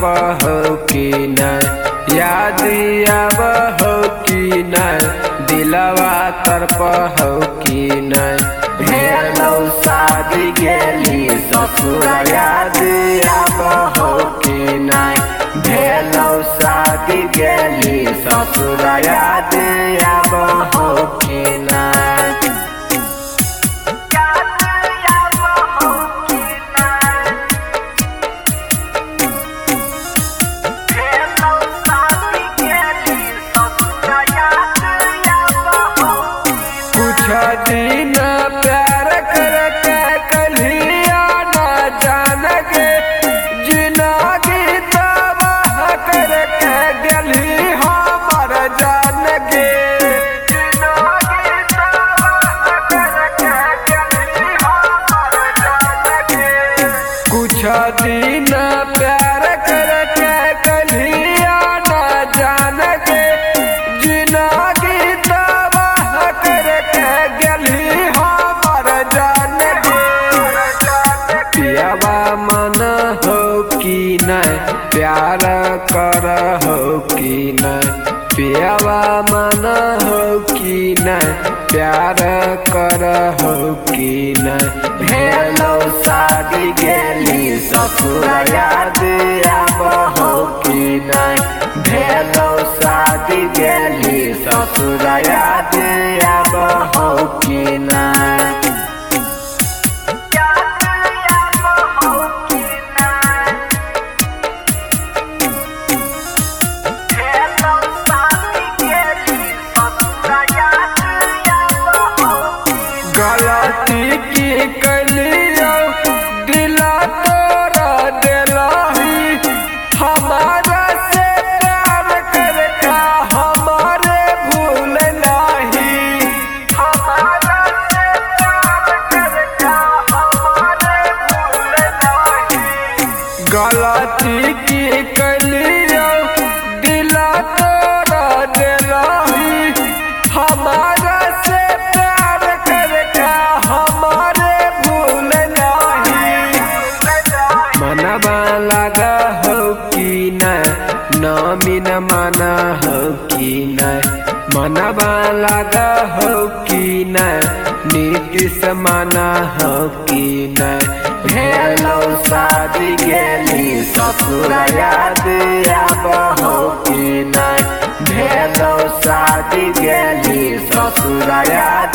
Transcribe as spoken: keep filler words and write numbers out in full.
हो कि नहीं, याद आब हो कि नहीं, दिलवा तरप हो कि नहीं। भेलौ शादी गेली ससुर याद आब हो कि नहीं, भेलौ शादी गेली ससुर याद आब हो कि नहीं। दिन प्यार करके कलिया न जान गे, जिंदगी तबाह करके गली हमर जान गे, जिंदगी तबाह करके गली हमर जान गे। कुछ दिन प्यार करके कलिया न जान गे, जिंदगी पियावा मन हो कि नहीं, प्यार कर हो कि नहीं, पियावा मन हो कि नहीं, प्यार कर हो कि नहीं। भेलौ शादी गेली ससुर याद आब हो कि नहीं, भेलौ शादी गेली ससुर याद आब हो कि नहीं। गलती की कलियो दिला तोरा दिलाही, हमारा से प्यार करके हमारे भूल नहीं, हमारा से प्यार करके हमारे भूल नहीं। गलती की कलियो दिला तोरा दिलाही, हमारा से मनवा लगा हो कि नहीं, नमीन माना हो कि नहीं, मनवा लगा हो कि नहीं, नीतीश माना हो कि नहीं। भेलौ शादी गेली ससुर याद आब हो कि नहीं, भेलौ शादी गेली ससुर याद